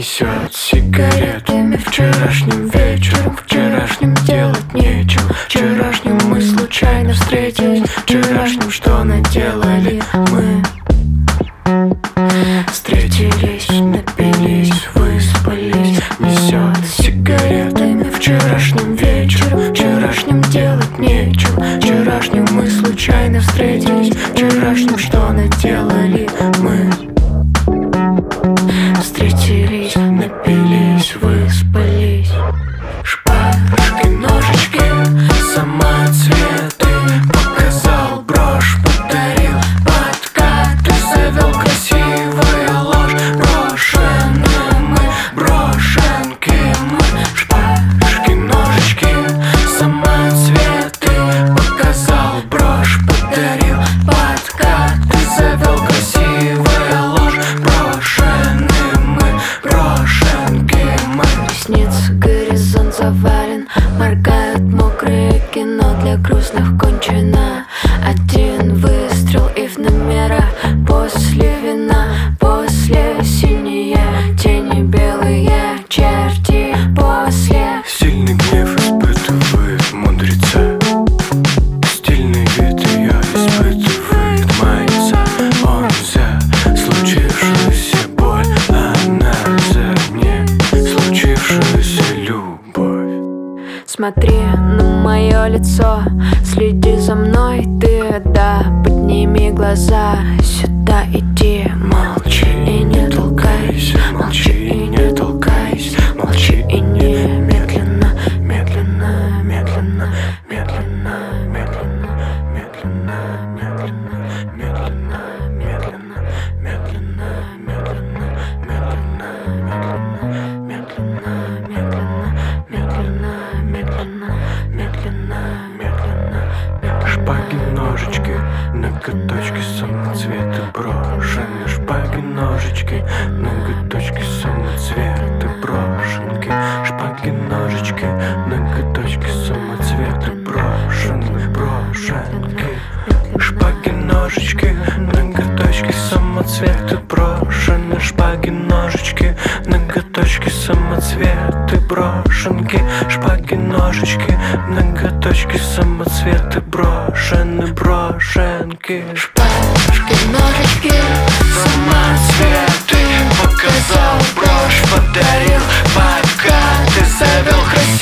Несет сигаретами вчерашним вечером. Вчерашним делать нечего. Вчерашним мы случайно встретились. Вчерашним что наделали мы? Встретились, напились, выспались. Несет сигаретами вчерашним вечером. Вчерашним делать нечего. Вчерашним мы случайно встретились. Вчерашним что наделали мы? Встретились, напились, выспались. Шпажки, ножички, самоцветы. Показал, брошь подарил, подкаты завел, красивая ложь. Брошены мы, брошенки мы. Шпажки, ножички, самоцветы. Показал, брошь подарил, подкаты завел, красивая ложь. Брошены мы, брошенки мы. Ресницы, горизонт завален, моргают мокрые, кино для грустных кончено. Один выстрел и в номера. После вина, после синие тени, белые черти. После сильный гнев испытывает мудреца. Стильный вид ее испытывает майца. Он за случившуюся боль, она за не случившуюся любовь. смотри на мое лицо, следи за мной, ты, да, подними глаза. Сюда иди, молчи и не толкайся. Молчи и не толкайся. Молчи и не медленно, медленно, медленно, медленно, медленно, медленно, медленно, медленно, медленно, медленно, медленно, медленно, медленно, медленно, медленно, медленно, медленно, медленно. Шпаги, ножички, ноготочки, самоцветы брошены. Шпаги, ножички, ноготочки, самоцветы брошенки. Шпаги, ножички, ноготочки, самоцветы брошены, брошенки. Шпаги, ножички, ноготочки, самоцветы брошены. Шпаги, ножички, ноготочки, самоцветы брошенки. Шпаги, ножички, ноготочки, самоцветы брошены, брошенки. Шпажки, ножички, Самоцветы показал, брошь подарил, подкаты завел, красивый.